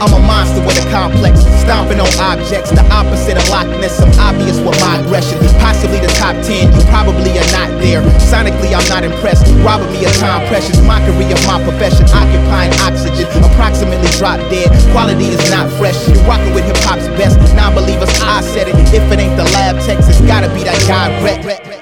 I'm a monster with a complex, stomping on objects. The opposite of Loch Ness, I'm obvious with my aggression. Possibly the top 10, you probably are not there. Sonically, I'm not impressed. Robbing me of time precious, mockery of my profession. Occupying oxygen, approximately drop dead. Quality is not fresh. You're rocking with hip hop's best. Non-believers, I said it. If it ain't the lab text, it's gotta be that God rep.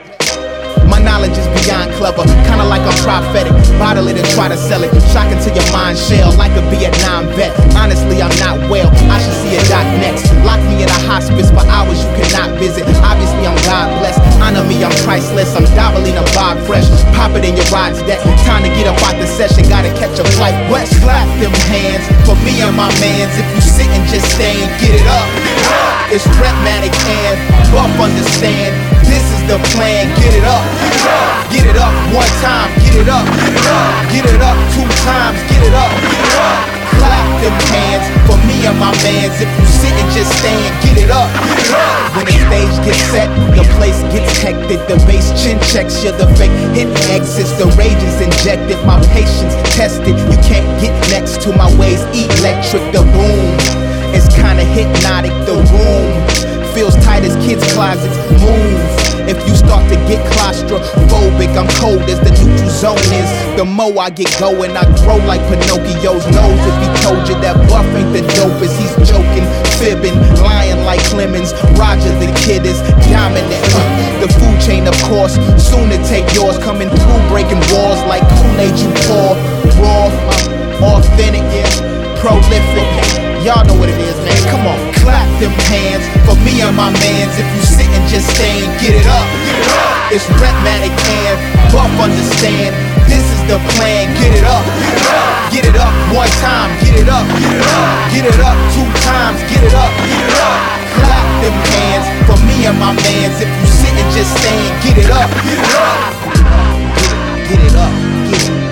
My knowledge is beyond clever, kinda like I'm prophetic. Bottle it and try to sell it, shocking to your mind shell like a Vietnam vet. Honestly, I'm not well, I should see a doc next. Lock me in a hospice for hours you cannot visit. Obviously, I'm God blessed. Honor me, I'm priceless. I'm dabbling a vibe fresh. Pop it in your ride's deck. Time to get up out the session, gotta catch a flight west. Clap them hands for me and my mans. If you sit and just stand, get it up. It's Rhepmatic and Buff understand. This is the plan, get it up. Get it up one time, get it up. Get it up 2 times, get it up. Clap them hands for me and my mans. If you sit and just stand, get it up. When the stage gets set, the place gets hectic. The bass chin checks you, the fake hit exits. The rage is injected, my patience tested. You can't get next to my ways electric. The boom is kinda hypnotic. The room feels tight as kids' closets. Move if you start to get claustrophobic. I'm cold as the neutral zone is. The more I get going, I grow like Pinocchio's nose. If he told you that Buff ain't the dopest, he's joking, fibbing, lying like Clemens. Roger the kid is dominant. The food chain, of course, soon to take yours. Coming through, breaking walls like Kool-Aid you pour. Raw, authentic, prolific. Y'all know what it is, man. Come on, clap them hands for me and my mans. If you sit and just stand, get it up. It's Rhepmatic and Buff understand. This is the plan, get it up. Get it up one time, get it up. Get it up 2 times, get it up. Clap them hands for me and my mans. If you sit and just stand, get it up. Get it up, get it.